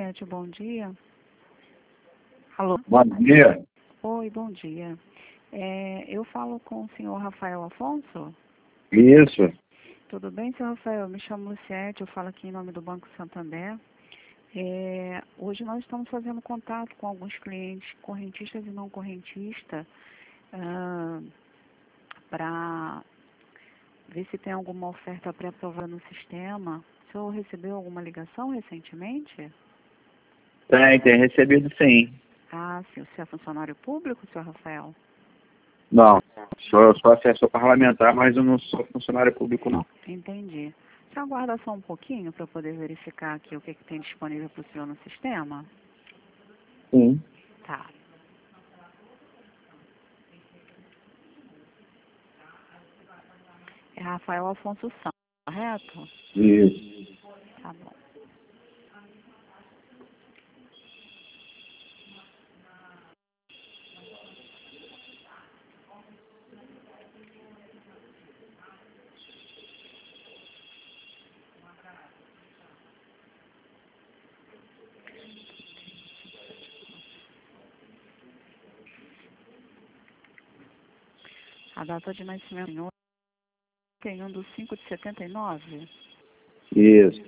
Lucete, bom dia. Alô? Bom dia. Oi, bom dia. Eu falo com o senhor Rafael Afonso? Isso. Tudo bem, senhor Rafael? Me chamo Lucete, eu falo aqui em nome do Banco Santander. Hoje nós estamos fazendo contato com alguns clientes, correntistas e não correntistas, para ver se tem alguma oferta pré-aprovada no sistema. O senhor recebeu alguma ligação recentemente? Tem recebido sim. Ah, sim. O senhor é funcionário público, senhor Rafael? Não, sou assessor parlamentar, mas eu não sou funcionário público, não. Entendi. Você aguarda só um pouquinho para eu poder verificar aqui o que tem disponível para o senhor no sistema? Sim. Tá. É Rafael Afonso Santos, correto? Isso. Tá bom. A data de nascimento do senhor tem 1/5/79? Isso.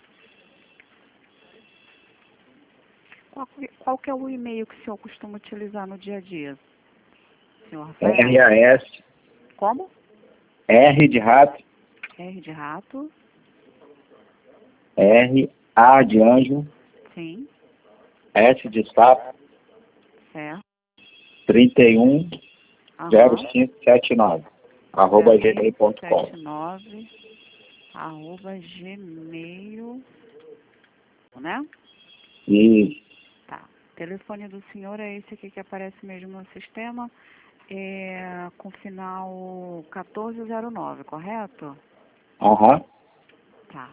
Qual que é o e-mail que o senhor costuma utilizar no dia a dia, senhor Rafael? RAS, Como? R de rato, R de rato, R, A de anjo, sim, S de sapo, certo. 310579, @gmail.com. 79, @gmail, né? Isso. Tá. O telefone do senhor é esse aqui que aparece mesmo no sistema, com final 1409, correto? Aham. Tá.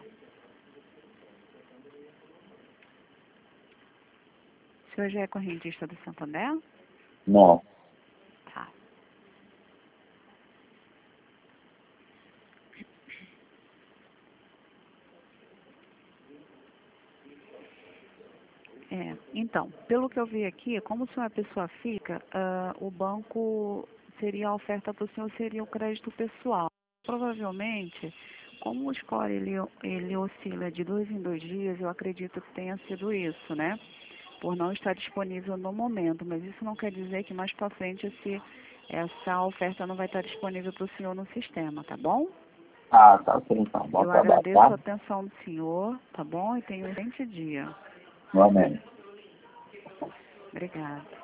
O senhor já é correntista do Santander? Não. Tá. Então, pelo que eu vi aqui, como o senhor é pessoa física, o banco seria a oferta para o senhor seria o crédito pessoal. Provavelmente, como o score ele oscila de 2 em 2 dias, eu acredito que tenha sido isso, né? Por não estar disponível no momento, mas isso não quer dizer que mais para frente essa oferta não vai estar disponível para o senhor no sistema, tá bom? Ah, tá ok, então. Bom Eu trabalho, agradeço tá? a atenção do senhor, tá bom? E tenha um excelente dia. Igualmente. Obrigada.